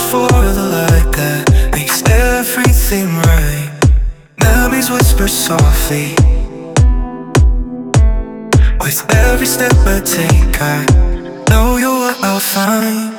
for the light that makes everything right. Memories whisper softly with every step I take. I know you're I'll find.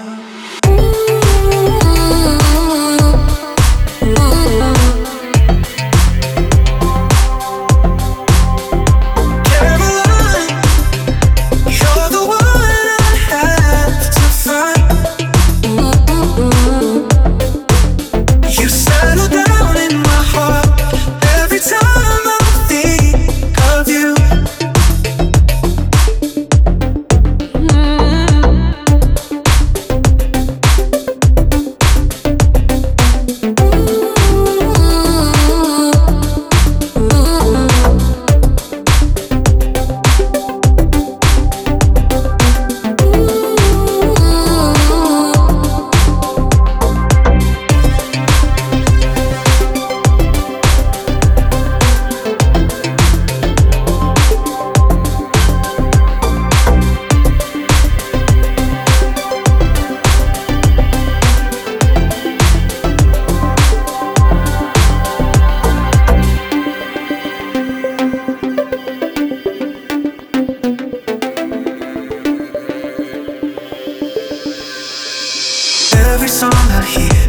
Every song I hear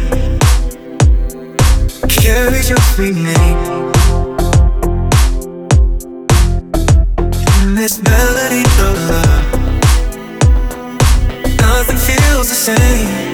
carries your sweet name, and this melody of love, nothing feels the same.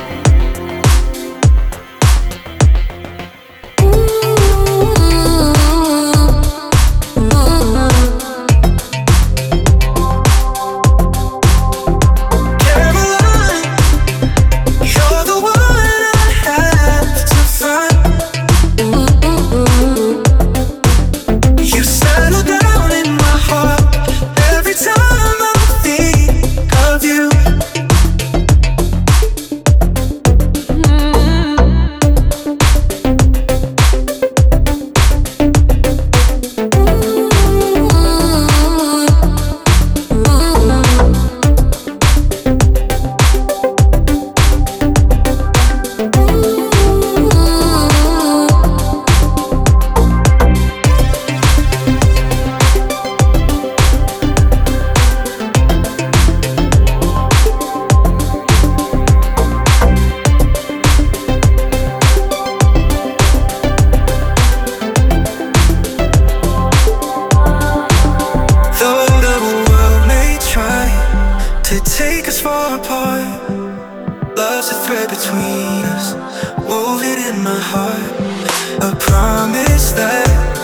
Take us far apart, love's a thread between us, woven in my heart. A promise that